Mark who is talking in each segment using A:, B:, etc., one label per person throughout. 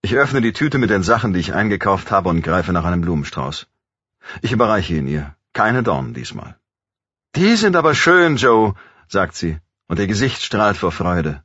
A: Ich öffne die Tüte mit den Sachen, die ich eingekauft habe, und greife nach einem Blumenstrauß. Ich überreiche ihn ihr. Keine Dornen diesmal. »Die sind aber schön, Joe«, sagt sie, und ihr Gesicht strahlt vor Freude.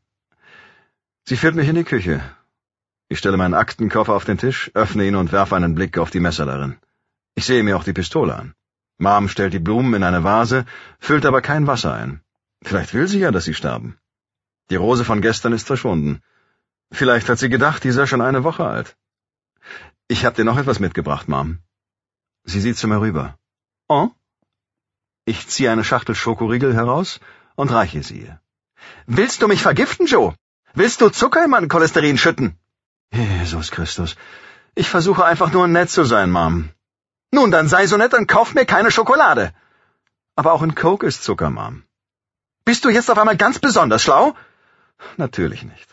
A: Sie führt mich in die Küche. Ich stelle meinen Aktenkoffer auf den Tisch, öffne ihn und werfe einen Blick auf die Messer darin. Ich sehe mir auch die Pistole an. Mom stellt die Blumen in eine Vase, füllt aber kein Wasser ein. Vielleicht will sie ja, dass sie sterben. Die Rose von gestern ist verschwunden. Vielleicht hat sie gedacht, die sei schon eine Woche alt. »Ich hab dir noch etwas mitgebracht, Mom.« Sie sieht zu mir rüber. »Oh?« Ich ziehe eine Schachtel Schokoriegel heraus und reiche sie ihr. »Willst du mich vergiften, Joe? Willst du Zucker in mein Cholesterin schütten?« »Jesus Christus. Ich versuche einfach nur nett zu sein, Mom.« »Nun, dann sei so nett und kauf mir keine Schokolade.« »Aber auch in Coke ist Zucker, Mom.« »Bist du jetzt auf einmal ganz besonders schlau?« »Natürlich nicht.«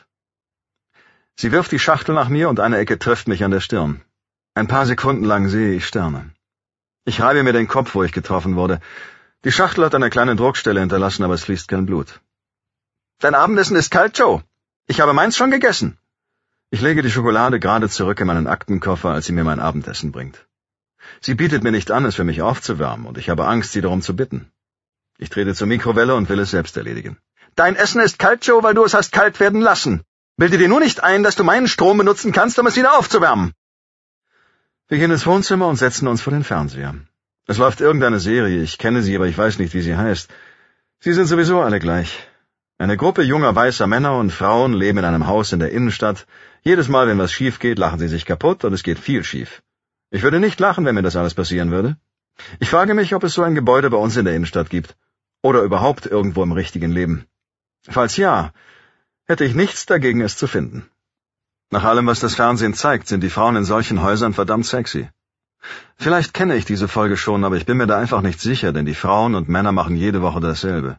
A: Sie wirft die Schachtel nach mir und eine Ecke trifft mich an der Stirn. Ein paar Sekunden lang sehe ich Sterne. Ich reibe mir den Kopf, wo ich getroffen wurde. Die Schachtel hat eine kleine Druckstelle hinterlassen, aber es fließt kein Blut. »Dein Abendessen ist kalt, Joe. Ich habe meins schon gegessen.« Ich lege die Schokolade gerade zurück in meinen Aktenkoffer, als sie mir mein Abendessen bringt. Sie bietet mir nicht an, es für mich aufzuwärmen, und ich habe Angst, sie darum zu bitten. Ich trete zur Mikrowelle und will es selbst erledigen. »Dein Essen ist kalt, Joe, weil du es hast kalt werden lassen. Bilde dir nur nicht ein, dass du meinen Strom benutzen kannst, um es wieder aufzuwärmen.« Wir gehen ins Wohnzimmer und setzen uns vor den Fernseher. Es läuft irgendeine Serie, ich kenne sie, aber ich weiß nicht, wie sie heißt. Sie sind sowieso alle gleich. Eine Gruppe junger weißer Männer und Frauen leben in einem Haus in der Innenstadt. Jedes Mal, wenn was schief geht, lachen sie sich kaputt, und es geht viel schief. Ich würde nicht lachen, wenn mir das alles passieren würde. Ich frage mich, ob es so ein Gebäude bei uns in der Innenstadt gibt. Oder überhaupt irgendwo im richtigen Leben. Falls ja, hätte ich nichts dagegen, es zu finden. Nach allem, was das Fernsehen zeigt, sind die Frauen in solchen Häusern verdammt sexy. Vielleicht kenne ich diese Folge schon, aber ich bin mir da einfach nicht sicher, denn die Frauen und Männer machen jede Woche dasselbe.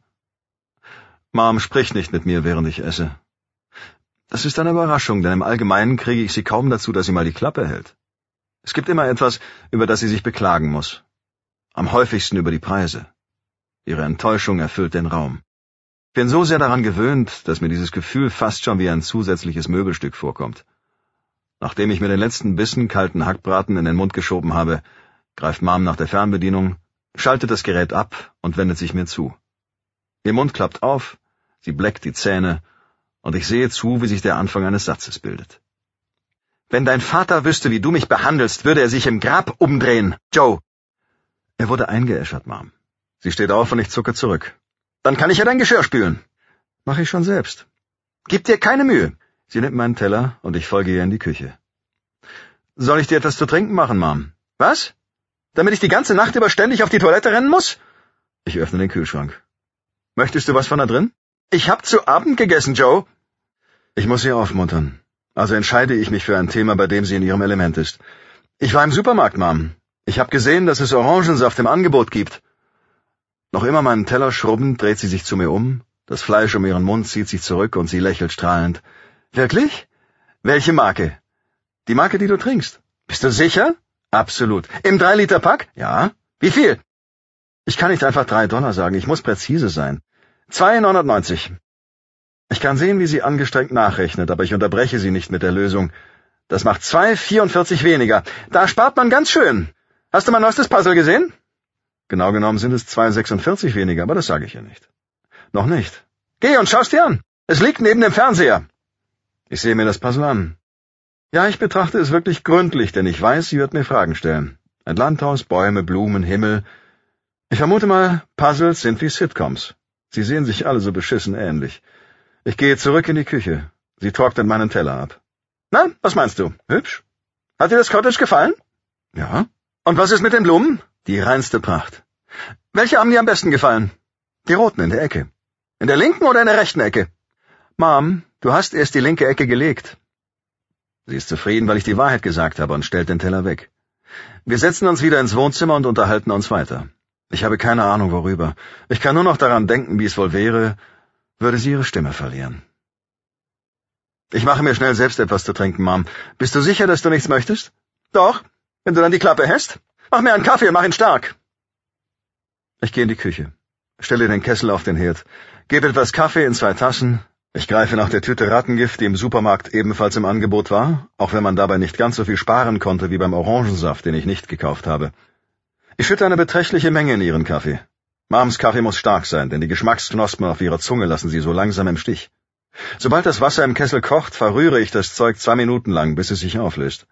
A: Mom spricht nicht mit mir, während ich esse. Das ist eine Überraschung, denn im Allgemeinen kriege ich sie kaum dazu, dass sie mal die Klappe hält. Es gibt immer etwas, über das sie sich beklagen muss. Am häufigsten über die Preise. Ihre Enttäuschung erfüllt den Raum. Ich bin so sehr daran gewöhnt, dass mir dieses Gefühl fast schon wie ein zusätzliches Möbelstück vorkommt. Nachdem ich mir den letzten Bissen kalten Hackbraten in den Mund geschoben habe, greift Mom nach der Fernbedienung, schaltet das Gerät ab und wendet sich mir zu. Ihr Mund klappt auf, sie bleckt die Zähne, und ich sehe zu, wie sich der Anfang eines Satzes bildet. »Wenn dein Vater wüsste, wie du mich behandelst, würde er sich im Grab umdrehen, Joe.« Er wurde eingeäschert, Mom. Sie steht auf und ich zucke zurück. »Dann kann ich ja dein Geschirr spülen.« »Mach ich schon selbst.« »Gib dir keine Mühe.« Sie nimmt meinen Teller und ich folge ihr in die Küche. »Soll ich dir etwas zu trinken machen, Mom?« »Was? Damit ich die ganze Nacht über ständig auf die Toilette rennen muss?« Ich öffne den Kühlschrank. »Möchtest du was von da drin?« »Ich hab zu Abend gegessen, Joe.« Ich muss sie aufmuntern. Also entscheide ich mich für ein Thema, bei dem sie in ihrem Element ist. »Ich war im Supermarkt, Mom. Ich habe gesehen, dass es Orangensaft im Angebot gibt.« Noch immer meinen Teller schrubbend, dreht sie sich zu mir um. Das Fleisch um ihren Mund zieht sich zurück und sie lächelt strahlend. »Wirklich? Welche Marke?« »Die Marke, die du trinkst.« »Bist du sicher?« »Absolut. Im 3-Liter-Pack?« »Ja.« »Wie viel?« Ich kann nicht einfach $3 sagen, ich muss präzise sein. 2,99. Ich kann sehen, wie sie angestrengt nachrechnet, aber ich unterbreche sie nicht mit der Lösung. Das macht 2,44 weniger. Da spart man ganz schön. Hast du mein neuestes Puzzle gesehen? Genau genommen sind es 2,46 weniger, aber das sage ich ihr nicht. Noch nicht. Geh und schau's dir an. Es liegt neben dem Fernseher. Ich sehe mir das Puzzle an. Ja, ich betrachte es wirklich gründlich, denn ich weiß, sie wird mir Fragen stellen. Ein Landhaus, Bäume, Blumen, Himmel. Ich vermute mal, Puzzles sind wie Sitcoms. Sie sehen sich alle so beschissen ähnlich. Ich gehe zurück in die Küche. Sie trocknet meinen Teller ab. Na, was meinst du? Hübsch? Hat dir das Cottage gefallen? Ja. Und was ist mit den Blumen? Die reinste Pracht. Welche haben dir am besten gefallen? Die roten in der Ecke. In der linken oder in der rechten Ecke? Mom, du hast erst die linke Ecke gelegt. Sie ist zufrieden, weil ich die Wahrheit gesagt habe, und stellt den Teller weg. Wir setzen uns wieder ins Wohnzimmer und unterhalten uns weiter. Ich habe keine Ahnung, worüber. Ich kann nur noch daran denken, wie es wohl wäre, würde sie ihre Stimme verlieren. Ich mache mir schnell selbst etwas zu trinken, Mom. Bist du sicher, dass du nichts möchtest? Doch, wenn du dann die Klappe hältst. Mach mir einen Kaffee und mach ihn stark. Ich gehe in die Küche, stelle den Kessel auf den Herd, gebe etwas Kaffee in 2 Tassen Ich greife nach der Tüte Rattengift, die im Supermarkt ebenfalls im Angebot war, auch wenn man dabei nicht ganz so viel sparen konnte wie beim Orangensaft, den ich nicht gekauft habe. Ich schütte eine beträchtliche Menge in ihren Kaffee. Mams Kaffee muss stark sein, denn die Geschmacksknospen auf ihrer Zunge lassen sie so langsam im Stich. Sobald das Wasser im Kessel kocht, verrühre ich das Zeug 2 Minuten lang, bis es sich auflöst.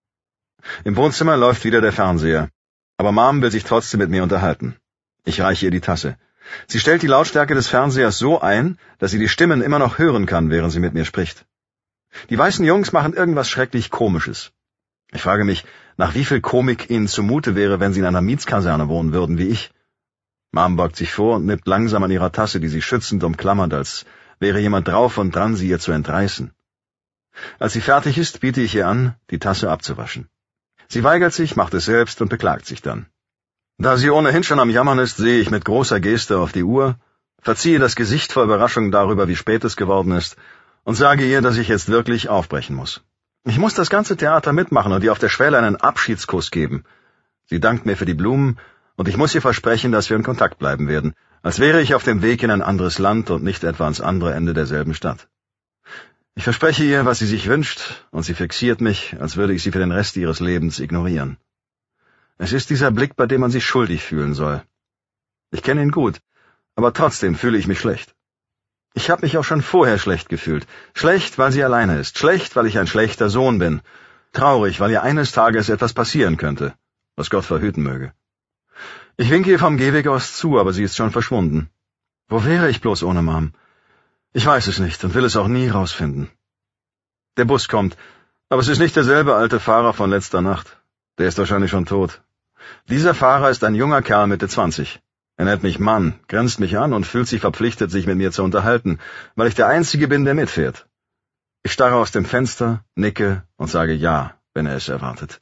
A: Im Wohnzimmer läuft wieder der Fernseher, aber Mom will sich trotzdem mit mir unterhalten. Ich reiche ihr die Tasse. Sie stellt die Lautstärke des Fernsehers so ein, dass sie die Stimmen immer noch hören kann, während sie mit mir spricht. Die weißen Jungs machen irgendwas schrecklich Komisches. Ich frage mich, nach wie viel Komik ihnen zumute wäre, wenn sie in einer Mietskaserne wohnen würden wie ich. Mom beugt sich vor und nippt langsam an ihrer Tasse, die sie schützend umklammert, als wäre jemand drauf und dran, sie ihr zu entreißen. Als sie fertig ist, biete ich ihr an, die Tasse abzuwaschen. Sie weigert sich, macht es selbst und beklagt sich dann. Da sie ohnehin schon am Jammern ist, sehe ich mit großer Geste auf die Uhr, verziehe das Gesicht vor Überraschung darüber, wie spät es geworden ist, und sage ihr, dass ich jetzt wirklich aufbrechen muss. Ich muss das ganze Theater mitmachen und ihr auf der Schwelle einen Abschiedskuss geben. Sie dankt mir für die Blumen, und ich muss ihr versprechen, dass wir in Kontakt bleiben werden, als wäre ich auf dem Weg in ein anderes Land und nicht etwa ans andere Ende derselben Stadt. Ich verspreche ihr, was sie sich wünscht, und sie fixiert mich, als würde ich sie für den Rest ihres Lebens ignorieren. Es ist dieser Blick, bei dem man sich schuldig fühlen soll. Ich kenne ihn gut, aber trotzdem fühle ich mich schlecht. Ich habe mich auch schon vorher schlecht gefühlt. Schlecht, weil sie alleine ist. Schlecht, weil ich ein schlechter Sohn bin. Traurig, weil ihr eines Tages etwas passieren könnte, was Gott verhüten möge. Ich winke ihr vom Gehweg aus zu, aber sie ist schon verschwunden. Wo wäre ich bloß ohne Mom? Ich weiß es nicht und will es auch nie rausfinden. Der Bus kommt, aber es ist nicht derselbe alte Fahrer von letzter Nacht. Der ist wahrscheinlich schon tot. Dieser Fahrer ist ein junger Kerl Mitte 20. Er nennt mich Mann, grinst mich an und fühlt sich verpflichtet, sich mit mir zu unterhalten, weil ich der Einzige bin, der mitfährt. Ich starre aus dem Fenster, nicke und sage ja, wenn er es erwartet.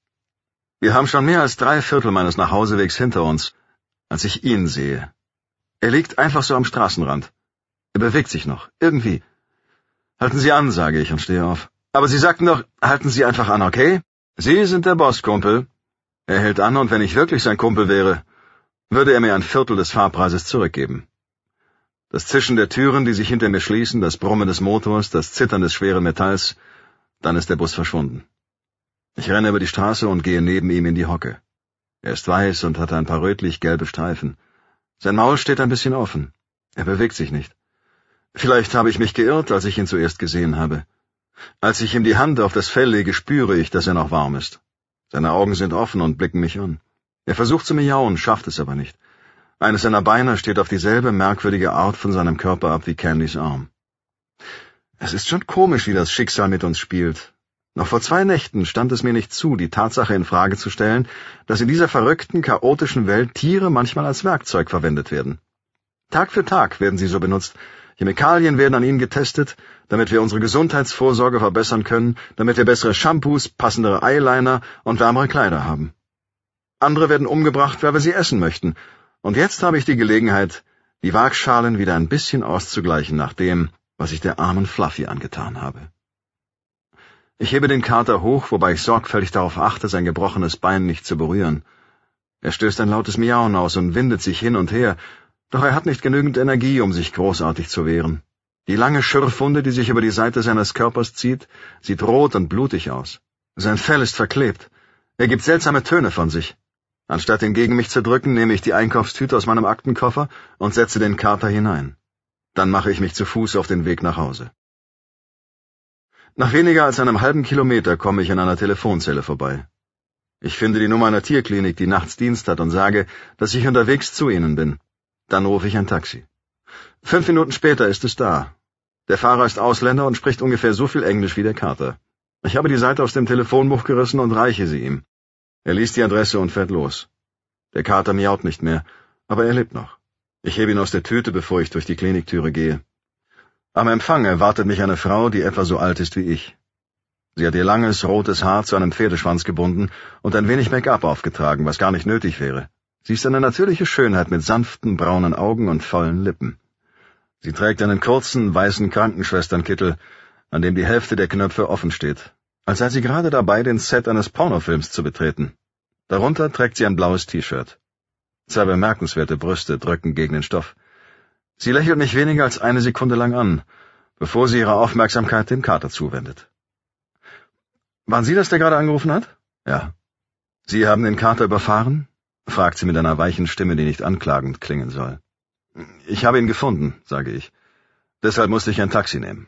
A: Wir haben schon mehr als 3/4 meines Nachhausewegs hinter uns, als ich ihn sehe. Er liegt einfach so am Straßenrand. Er bewegt sich noch, irgendwie. Halten Sie an, sage ich und stehe auf. Aber Sie sagten doch, halten Sie einfach an, okay? Sie sind der Boss, Kumpel. Er hält an, und wenn ich wirklich sein Kumpel wäre, würde er mir 1/4 des Fahrpreises zurückgeben. Das Zischen der Türen, die sich hinter mir schließen, das Brummen des Motors, das Zittern des schweren Metalls, dann ist der Bus verschwunden. Ich renne über die Straße und gehe neben ihm in die Hocke. Er ist weiß und hat ein paar rötlich-gelbe Streifen. Sein Maul steht ein bisschen offen. Er bewegt sich nicht. Vielleicht habe ich mich geirrt, als ich ihn zuerst gesehen habe. Als ich ihm die Hand auf das Fell lege, spüre ich, dass er noch warm ist. Seine Augen sind offen und blicken mich an. Er versucht zu miauen, schafft es aber nicht. Eines seiner Beine steht auf dieselbe merkwürdige Art von seinem Körper ab wie Candys Arm. Es ist schon komisch, wie das Schicksal mit uns spielt. Noch vor 2 Nächten stand es mir nicht zu, die Tatsache in Frage zu stellen, dass in dieser verrückten, chaotischen Welt Tiere manchmal als Werkzeug verwendet werden. Tag für Tag werden sie so benutzt. Chemikalien werden an ihnen getestet, damit wir unsere Gesundheitsvorsorge verbessern können, damit wir bessere Shampoos, passendere Eyeliner und wärmere Kleider haben. Andere werden umgebracht, weil wir sie essen möchten. Und jetzt habe ich die Gelegenheit, die Waagschalen wieder ein bisschen auszugleichen nach dem, was ich der armen Fluffy angetan habe. Ich hebe den Kater hoch, wobei ich sorgfältig darauf achte, sein gebrochenes Bein nicht zu berühren. Er stößt ein lautes Miauen aus und windet sich hin und her, doch er hat nicht genügend Energie, um sich großartig zu wehren. Die lange Schürfwunde, die sich über die Seite seines Körpers zieht, sieht rot und blutig aus. Sein Fell ist verklebt. Er gibt seltsame Töne von sich. Anstatt ihn gegen mich zu drücken, nehme ich die Einkaufstüte aus meinem Aktenkoffer und setze den Kater hinein. Dann mache ich mich zu Fuß auf den Weg nach Hause. Nach weniger als einem halben Kilometer komme ich an einer Telefonzelle vorbei. Ich finde die Nummer einer Tierklinik, die nachts Dienst hat, und sage, dass ich unterwegs zu ihnen bin. Dann rufe ich ein Taxi. 5 Minuten später ist es da. Der Fahrer ist Ausländer und spricht ungefähr so viel Englisch wie der Kater. Ich habe die Seite aus dem Telefonbuch gerissen und reiche sie ihm. Er liest die Adresse und fährt los. Der Kater miaut nicht mehr, aber er lebt noch. Ich hebe ihn aus der Tüte, bevor ich durch die Kliniktüre gehe. Am Empfang erwartet mich eine Frau, die etwa so alt ist wie ich. Sie hat ihr langes, rotes Haar zu einem Pferdeschwanz gebunden und ein wenig Make-up aufgetragen, was gar nicht nötig wäre. Sie ist eine natürliche Schönheit mit sanften, braunen Augen und vollen Lippen. Sie trägt einen kurzen, weißen Krankenschwesternkittel, an dem die Hälfte der Knöpfe offen steht, als sei sie gerade dabei, den Set eines Pornofilms zu betreten. Darunter trägt sie ein blaues T-Shirt. 2 bemerkenswerte Brüste drücken gegen den Stoff. Sie lächelt mich weniger als 1 Sekunde lang an, bevor sie ihre Aufmerksamkeit dem Kater zuwendet. »Waren Sie das, der gerade angerufen hat?« »Ja.« »Sie haben den Kater überfahren?« fragt sie mit einer weichen Stimme, die nicht anklagend klingen soll. »Ich habe ihn gefunden«, sage ich. »Deshalb musste ich ein Taxi nehmen.«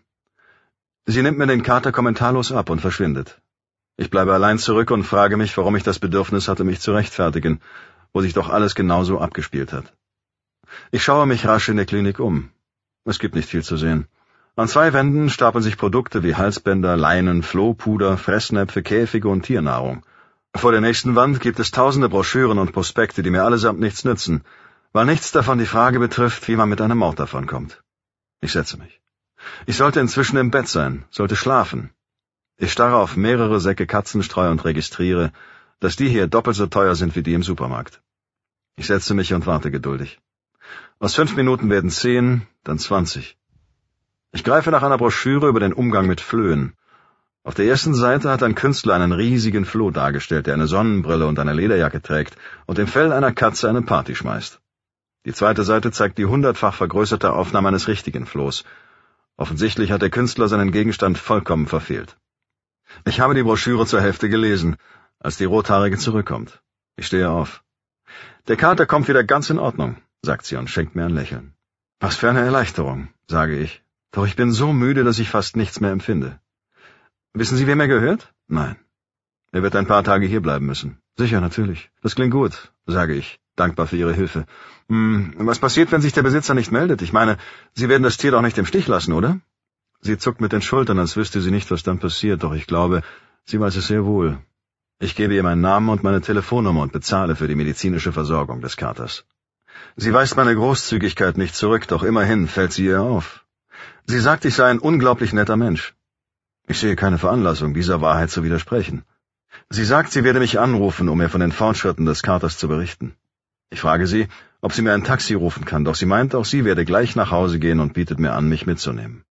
A: Sie nimmt mir den Kater kommentarlos ab und verschwindet. Ich bleibe allein zurück und frage mich, warum ich das Bedürfnis hatte, mich zu rechtfertigen, wo sich doch alles genauso abgespielt hat. Ich schaue mich rasch in der Klinik um. Es gibt nicht viel zu sehen. An 2 Wänden stapeln sich Produkte wie Halsbänder, Leinen, Flohpuder, Fressnäpfe, Käfige und Tiernahrung. Vor der nächsten Wand gibt es tausende Broschüren und Prospekte, die mir allesamt nichts nützen, weil nichts davon die Frage betrifft, wie man mit einem Mord davonkommt. Ich setze mich. Ich sollte inzwischen im Bett sein, sollte schlafen. Ich starre auf mehrere Säcke Katzenstreu und registriere, dass die hier doppelt so teuer sind wie die im Supermarkt. Ich setze mich und warte geduldig. Aus 5 Minuten werden 10, dann 20. Ich greife nach einer Broschüre über den Umgang mit Flöhen. Auf der ersten Seite hat ein Künstler einen riesigen Floh dargestellt, der eine Sonnenbrille und eine Lederjacke trägt und im Fell einer Katze eine Party schmeißt. Die zweite Seite zeigt die 100-fach vergrößerte Aufnahme eines richtigen Flohs. Offensichtlich hat der Künstler seinen Gegenstand vollkommen verfehlt. Ich habe die Broschüre zur Hälfte gelesen, als die Rothaarige zurückkommt. Ich stehe auf. »Der Kater kommt wieder ganz in Ordnung«, sagt sie und schenkt mir ein Lächeln. »Was für eine Erleichterung«, sage ich. »Doch ich bin so müde, dass ich fast nichts mehr empfinde.« »Wissen Sie, wem er gehört?« »Nein.« »Er wird ein paar Tage hierbleiben müssen.« »Sicher, natürlich. Das klingt gut«, sage ich, dankbar für Ihre Hilfe. Was passiert, wenn sich der Besitzer nicht meldet? Ich meine, Sie werden das Tier doch nicht im Stich lassen, oder?« Sie zuckt mit den Schultern, als wüsste sie nicht, was dann passiert, doch ich glaube, sie weiß es sehr wohl. Ich gebe ihr meinen Namen und meine Telefonnummer und bezahle für die medizinische Versorgung des Katers. Sie weist meine Großzügigkeit nicht zurück, doch immerhin fällt sie ihr auf. Sie sagt, ich sei ein unglaublich netter Mensch. Ich sehe keine Veranlassung, dieser Wahrheit zu widersprechen. Sie sagt, sie werde mich anrufen, um mir von den Fortschritten des Katers zu berichten. Ich frage sie, ob sie mir ein Taxi rufen kann, doch sie meint, auch sie werde gleich nach Hause gehen und bietet mir an, mich mitzunehmen.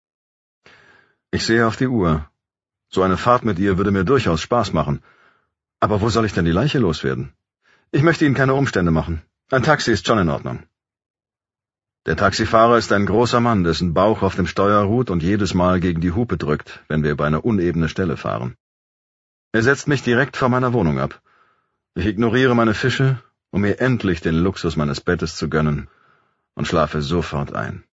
A: Ich sehe auf die Uhr. So eine Fahrt mit ihr würde mir durchaus Spaß machen. Aber wo soll ich denn die Leiche loswerden? Ich möchte Ihnen keine Umstände machen. Ein Taxi ist schon in Ordnung. Der Taxifahrer ist ein großer Mann, dessen Bauch auf dem Steuer ruht und jedes Mal gegen die Hupe drückt, wenn wir über eine unebene Stelle fahren. Er setzt mich direkt vor meiner Wohnung ab. Ich ignoriere meine Fische, um mir endlich den Luxus meines Bettes zu gönnen, und schlafe sofort ein.